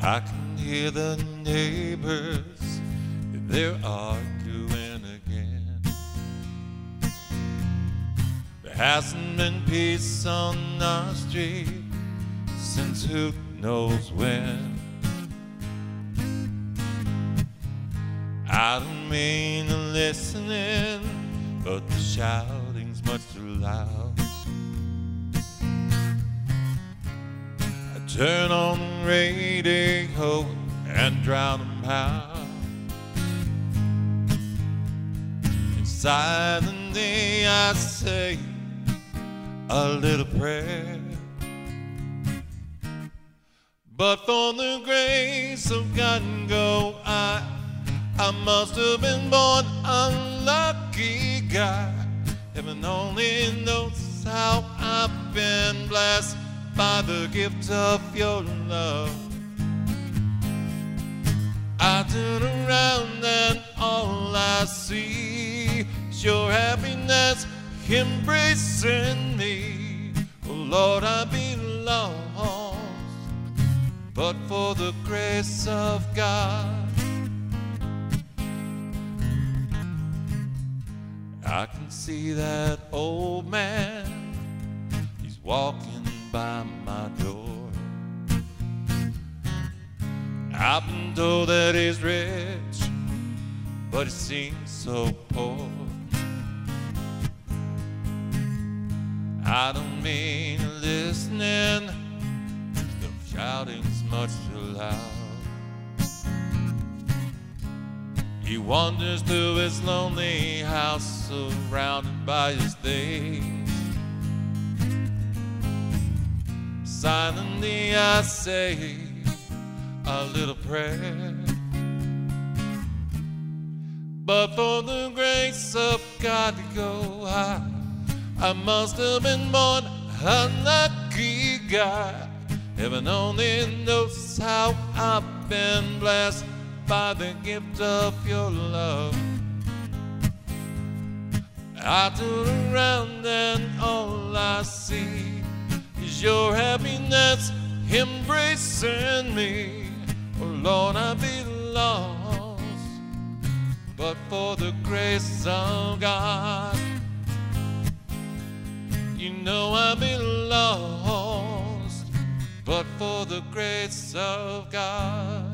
I can hear the neighbors, they're arguing again. There hasn't been peace on our street since who knows when. I don't mean to listen in, but the shouting's much too loud. I turn on the radio and drown them out. Silently I say a little prayer, but for the grace of God and go I must have been born a lucky guy. Heaven only knows how I've been blessed by the gift of your love. I turn around and all I see is your happiness embracing me. Oh Lord, I'd be lost but for the grace of God. I can see that old man, he's walking by my door. I've been told that he's rich, but he seems so poor. I don't mean listening, the shouting's much too loud. He wanders through his lonely house, surrounded by his things. Silently I say a little prayer, but for the grace of God to go I must have been born a lucky guy. Heaven only knows how I've been blessed by the gift of your love. I turn around and all I see is your happiness embracing me. Oh Lord, I'd be lost but for the grace of God. You know I'd be lost but for the grace of God.